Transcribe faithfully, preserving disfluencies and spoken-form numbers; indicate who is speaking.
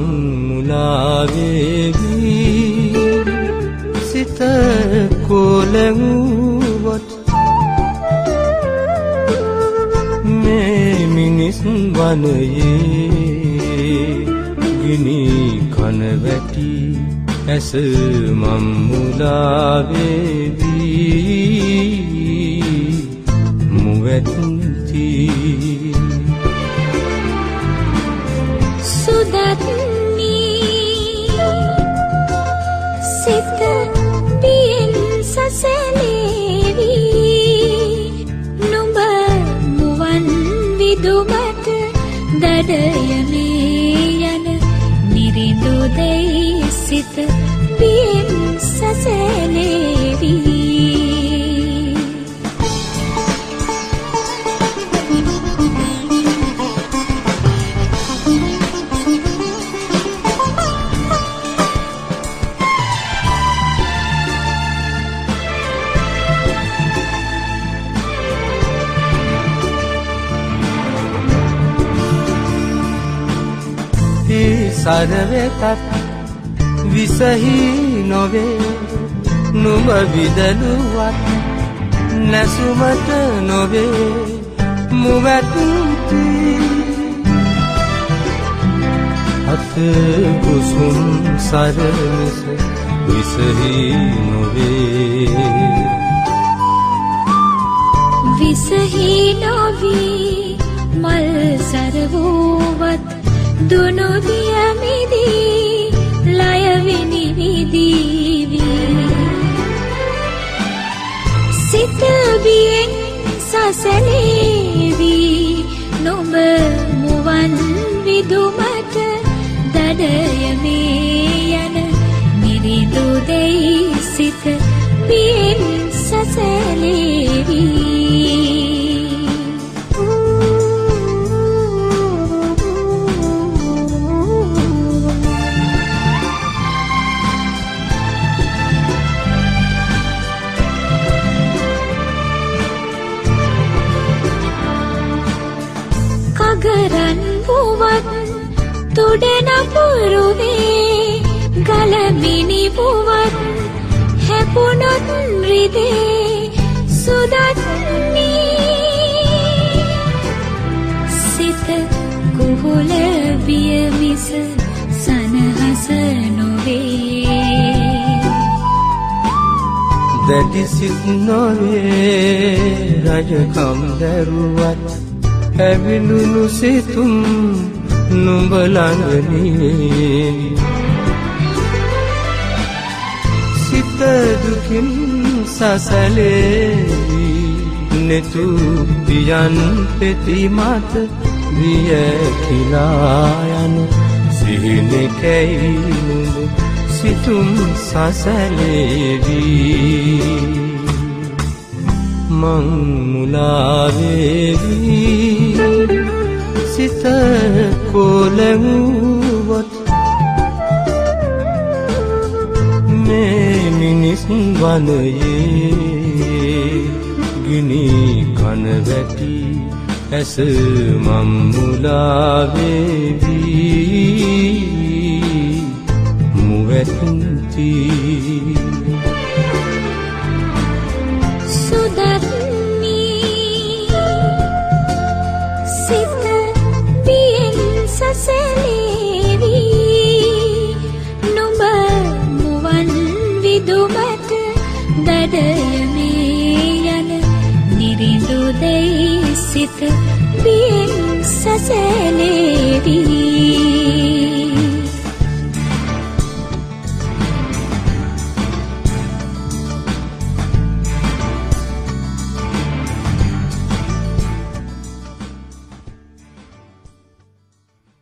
Speaker 1: මං මුලාවේවි සිත කොලඟුවත් මේ මිනිස් වනයේ ගිනි කන වැටි ඇස මං මුලාවේවි මුවැත්ති
Speaker 2: සුදත්නි සිත පියෙන් සසලේවි නුඹ මුවන් විදුමට දඩයමේ යන නිරිඳු දෙයි සිත පියෙන් සසලේවි
Speaker 1: සරවෙතත් විසහි නොවේ නුඹ විදලුවත් නැසුමට නොවේ මුවැත්ති අත කුසුම් සරමිස විසහි නොවේ
Speaker 2: විසහි නොවී මල් සරවුවත් දුනු දියමිදී ලයවිනි විදීවි සිත බියෙන් සසලේවි නුඹ මුවන් විදුමට දඩයමේ යන නිරිඳු දෙයි සිත බියෙන් සසලේවි ගරන් වුවත් තුඩන පුරුවේ ගලමිනි වුවත් හැපුණොත් රිදේ සුදත්නි සිත කුහුල විය මිස සනහස නොවේ
Speaker 1: දැඩි සිත් නොවේ රජකම් දැරුවත් ඇවිලුණු සිතුම් නුඹ ළඟනේ සිත දුකින් සසලේවි නෙතු පියන් පෙති මත විය කිලා යන සිහිනෙකැයි නුඹ සිතුම් සසලේවි මං මුලාවේවි සිත කොලඟුවත් මේ මිනිස් වනයේ ගිනි කන වැටි ඇස මං මුලාවේවි මුවැත්ති
Speaker 2: සුදත්නි සිත පියෙන් සසලේවි නුඹ මුවන් විදුමට දඩයමේ යන නිරිඳු දෙයි සිත පියෙන් සසලේවි